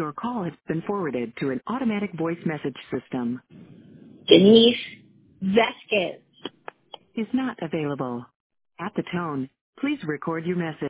Your call has been forwarded to an automatic voice message system. Denise Vasquez. Is not available. At the tone, please record your message.